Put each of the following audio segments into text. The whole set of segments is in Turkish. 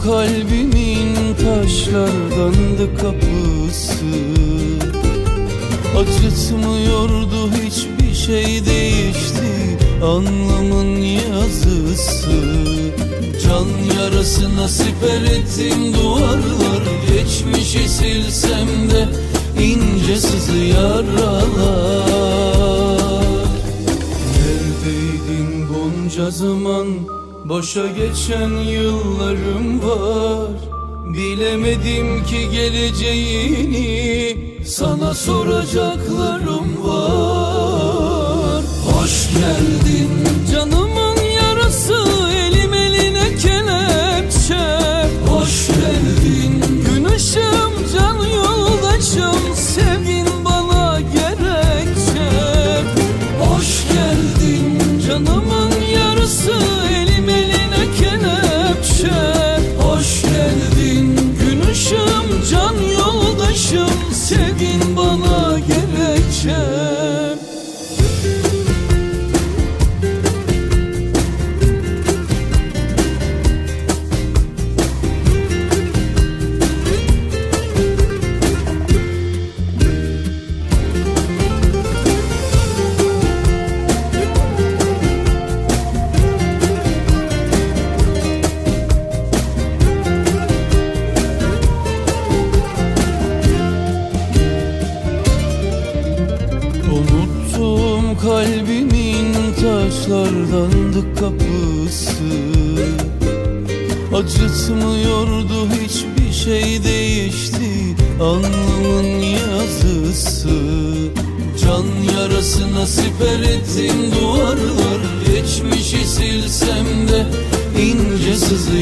kalbimin taşlardandı kapısı. Acıtmıyordu, hiçbir şey değişti, alnımın yazısı. Can yarası nasip ettim duvarlar, geçmişi silsem de ince sızı yaralar. Neredeydin bunca zaman, boşa geçen yıllarım var. Bilemedim ki geleceğini, sana soracaklarım var. Hoş geldin canımın yarası, elim eline kelepçe. Hoş geldin gün ışığım, can yoldaşım, sevgin bana gerekçe. Hoş geldin canımın yarısı, elim eline kelepçe. Hoş geldin gün ışığım, can yoldaşım, sevgin bana gerekçe. Kalbimin taşlardandı kapısı. Acıtmıyordu, hiçbir şey değişti, alnımın yazısı. Can yarası nasip ettim duvarlar, geçmişi silsem de ince sızı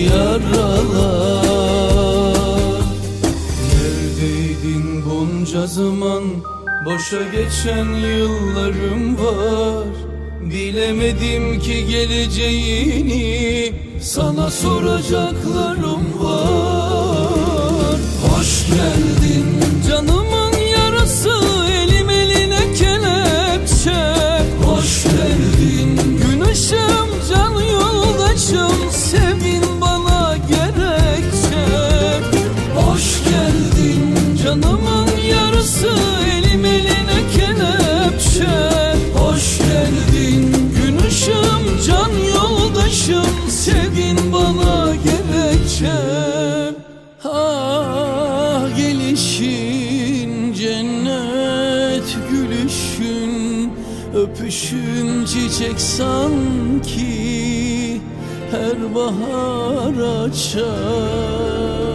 yaralar. Neredeydin bunca zaman, boşa geçen yıllarım var. Bilemedim ki geleceğini, sana soracaklarım var. Hoş geldin canımın yarası, elim eline kelepçe. Hoş geldin gün ışığım, can yoldaşım, sevgin bana gerekçe. Hoş geldin canımın yarısı, elim eline kelepçe. Hoş geldin gün ışığım, can yoldaşım, sevgin bana gerekçe. Ah gelişin cennet, gülüşün, öpüşün çiçek sanki her bahar açar.